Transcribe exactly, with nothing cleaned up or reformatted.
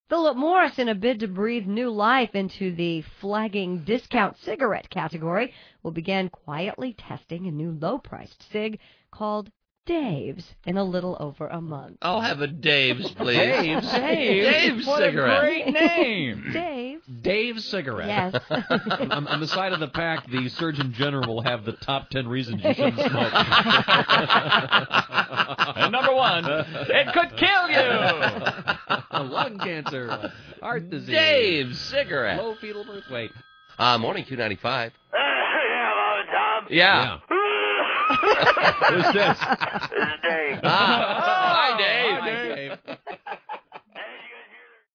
Philip Morris, in a bid to breathe new life into the flagging discount cigarette category, will begin quietly testing a new low-priced cig called Dave's in a little over a month. I'll have a Dave's, please. Dave's? Dave's, Dave's what cigarette. A great name. Dave's. Dave's cigarette. Yes. on, on the side of the pack, the Surgeon General will have the top ten reasons you shouldn't smoke. And number one, it could kill you. Lung cancer, heart disease. Dave's cigarette. Low fetal birth weight. Uh, morning, Q ninety-five. Uh, hello, Tom. Yeah. yeah. Who's this? This is Dave. Ah, hi, Dave. Hi, Dave.